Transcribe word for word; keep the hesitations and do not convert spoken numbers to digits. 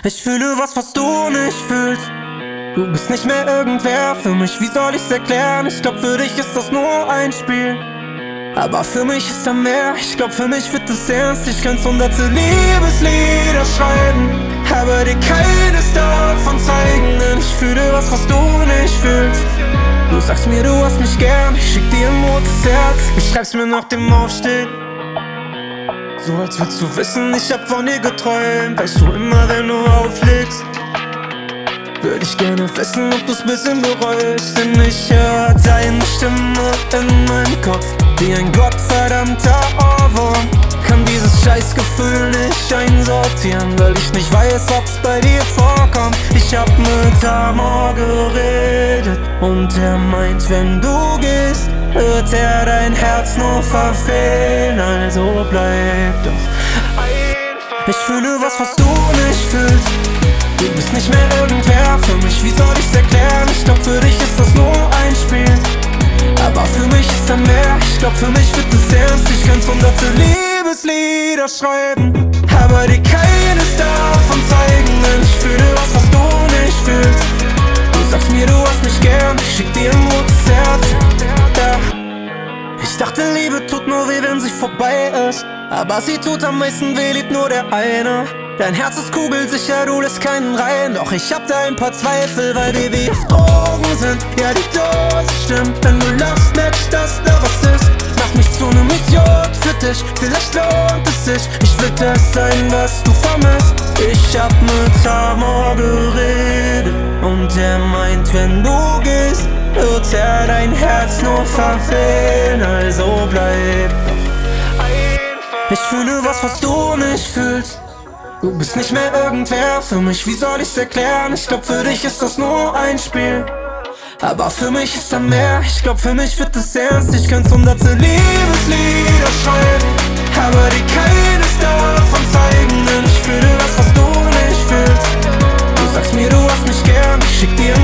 Ich fühle was, was du nicht fühlst. Du bist nicht mehr irgendwer für mich, wie soll ich's erklären? Ich glaub, für dich ist das nur ein Spiel, aber für mich ist da mehr. Ich glaub, für mich wird es ernst. Ich könnte hunderte Liebeslieder schreiben, aber dir keines davon zeigen, denn ich fühle was, was du nicht fühlst. Du sagst mir, du hast mich gern, ich schick dir ein rotes Herz. Ich schreib's mir nach dem Aufstehen, so als würdest du wissen, ich hab von dir geträumt. Weißt du immer, wenn du auflegst, würde ich gerne wissen, ob du's bisschen bereust. Denn ich hör deine Stimme in meinem Kopf wie ein gottverdammter Ohrwurm. Kann dieses Scheißgefühl nicht einsortieren, weil ich nicht weiß, ob's bei dir vorkommt. Ich hab mit Amor geredet und er meint, wenn du gehst, wird er dein Herz nur verfehlen. Also bleib doch einfach. Ich fühle was, was du nicht fühlst. Du bist nicht mehr irgendwer für mich, wie soll ich's erklären? Ich glaub, für dich ist das nur ein Spiel, aber für mich ist da mehr. Ich glaub, für mich wird es ernst. Ich könnte hunderte Liebeslieder schreiben, aber dir keines davon zeigen, denn ich fühle was, was du nicht fühlst. Du sagst mir, du hast mich gern, ich schick dir ein rotes Herz. Ja. Ich dachte, Liebe tut nur weh, wenn sie vorbei ist, aber sie tut am meisten weh, liebt nur der eine. Dein Herz ist kugelsicher, du lässt keinen rein. Doch ich hab da ein paar Zweifel, weil wir wie auf Drogen sind. Ja, die Dose stimmt, wenn du lachst, merkst, dass da was ist. Mach mich zu nem Idiot für dich, vielleicht lohnt es sich. Ich will das sein, was du vermisst. Ich hab mit Amor geredet und er meint, wenn du gehst, wird er dein Herz nur verfehlen. Also bleib doch einfach. Ich fühle was, was du nicht fühlst. Du bist nicht mehr irgendwer für mich, wie soll ich's erklären? Ich glaub, für dich ist das nur ein Spiel, aber für mich ist da mehr. Ich glaub, für mich wird es ernst. Ich könnte hunderte Liebeslieder schreiben, aber dir keines davon zeigen, denn ich fühle was, was du nicht fühlst. Du sagst mir, du hast mich gern, ich schick dir ein